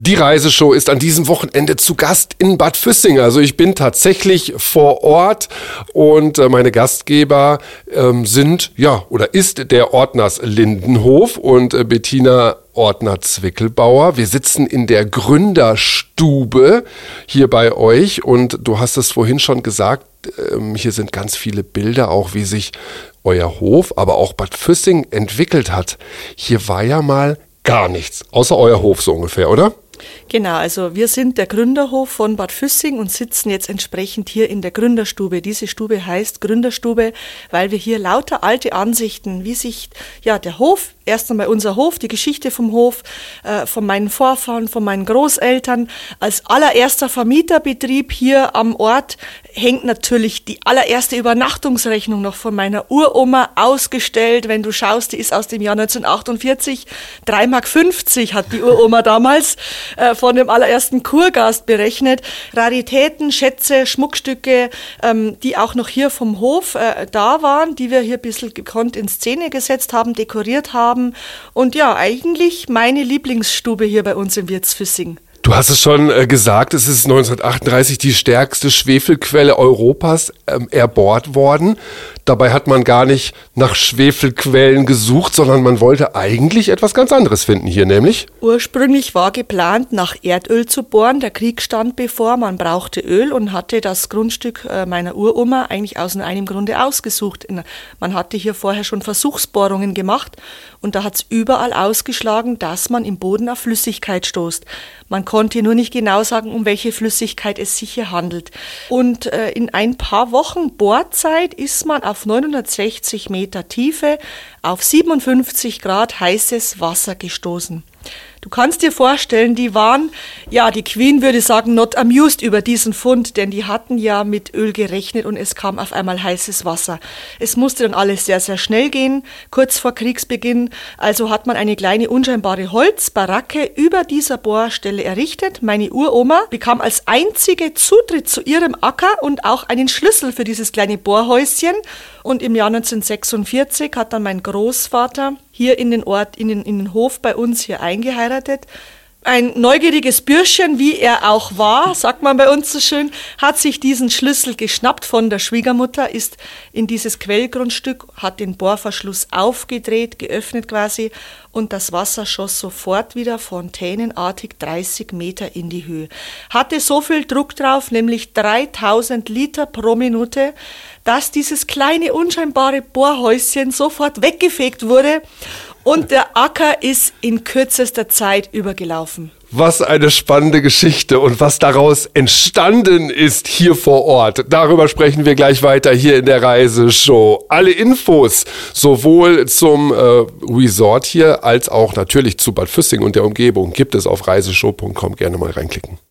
Die Reiseshow ist an diesem Wochenende zu Gast in Bad Füssing. Also ich bin tatsächlich vor Ort und meine Gastgeber ist der Ortners Lindenhof und Bettina Ortner-Zwickelbauer. Wir sitzen in der Gründerstube hier bei euch und du hast es vorhin schon gesagt, hier sind ganz viele Bilder, auch wie sich euer Hof, aber auch Bad Füssing entwickelt hat. Hier war ja mal gar nichts, außer euer Hof so ungefähr, oder? Genau, also wir sind der Gründerhof von Bad Füssing und sitzen jetzt entsprechend hier in der Gründerstube. Diese Stube heißt Gründerstube, weil wir hier lauter alte Ansichten, wie sich der Hof, erst einmal unser Hof, die Geschichte vom Hof, von meinen Vorfahren, von meinen Großeltern, als allererster Vermieterbetrieb hier am Ort hängt natürlich die allererste Übernachtungsrechnung noch von meiner Uroma ausgestellt. Wenn du schaust, die ist aus dem Jahr 1948, 3,50 Mark hat die Uroma damals von dem allerersten Kurgast berechnet. Raritäten, Schätze, Schmuckstücke, die auch noch hier vom Hof da waren, die wir hier ein bisschen gekonnt in Szene gesetzt haben, dekoriert haben. Und ja, eigentlich meine Lieblingsstube hier bei uns in Wirtsfüssing. Du hast es schon gesagt, es ist 1938 die stärkste Schwefelquelle Europas erbohrt worden. Dabei hat man gar nicht nach Schwefelquellen gesucht, sondern man wollte eigentlich etwas ganz anderes finden hier, nämlich? Ursprünglich war geplant, nach Erdöl zu bohren. Der Krieg stand bevor, man brauchte Öl und hatte das Grundstück meiner Uroma eigentlich aus einem Grunde ausgesucht. Man hatte hier vorher schon Versuchsbohrungen gemacht und da hat es überall ausgeschlagen, dass man im Boden auf Flüssigkeit stoßt. Man konnte nur nicht genau sagen, um welche Flüssigkeit es sich hier handelt. Und in ein paar Wochen Bohrzeit ist man auf 960 Meter Tiefe auf 57 Grad heißes Wasser gestoßen. Du kannst dir vorstellen, die Queen würde sagen, not amused über diesen Fund, denn die hatten ja mit Öl gerechnet und es kam auf einmal heißes Wasser. Es musste dann alles sehr, sehr schnell gehen, kurz vor Kriegsbeginn. Also hat man eine kleine unscheinbare Holzbaracke über dieser Bohrstelle errichtet. Meine Uroma bekam als einzige Zutritt zu ihrem Acker und auch einen Schlüssel für dieses kleine Bohrhäuschen. Und im Jahr 1946 hat dann mein Großvater hier in den Ort, in den Hof bei uns hier eingeheiratet. Ein neugieriges Bürschchen, wie er auch war, sagt man bei uns so schön, hat sich diesen Schlüssel geschnappt von der Schwiegermutter, ist in dieses Quellgrundstück, hat den Bohrverschluss aufgedreht, geöffnet quasi und das Wasser schoss sofort wieder fontänenartig 30 Meter in die Höhe. Hatte so viel Druck drauf, nämlich 3000 Liter pro Minute, dass dieses kleine unscheinbare Bohrhäuschen sofort weggefegt wurde. Und der Acker ist in kürzester Zeit übergelaufen. Was eine spannende Geschichte und was daraus entstanden ist hier vor Ort. Darüber sprechen wir gleich weiter hier in der Reiseshow. Alle Infos sowohl zum Resort hier als auch natürlich zu Bad Füssing und der Umgebung gibt es auf reiseshow.com. Gerne mal reinklicken.